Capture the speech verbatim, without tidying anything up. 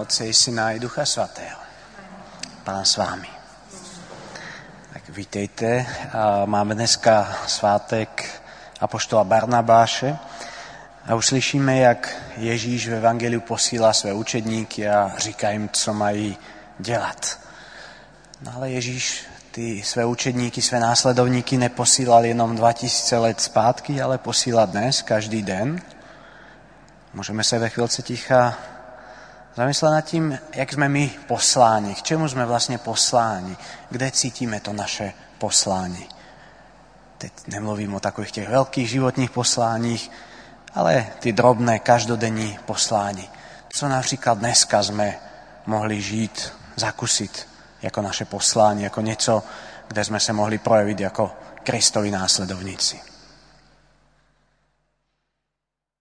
Otce i Syna i Ducha Svatého. Pán s vámi. Tak vítejte. Máme dneska svátek apoštola Barnabáše a už slyšíme, jak Ježíš v evangeliu posílá své učedníky a říká jim, co mají dělat. No ale Ježíš ty své učedníky, své následovníky neposílal jenom dva tisíce let zpátky, ale posílá dnes, každý den. Můžeme se ve chvílce ticha zamyslet nad tím, jak jsme my posláni, k čemu jsme vlastně posláni, kde cítíme to naše poslání. Teď nemluvím o takových těch velkých životních posláních, ale ty drobné, každodenní poslání. Co například dneska jsme mohli žít, zakusit jako naše poslání, jako něco, kde jsme se mohli projevit jako Kristovi následovníci.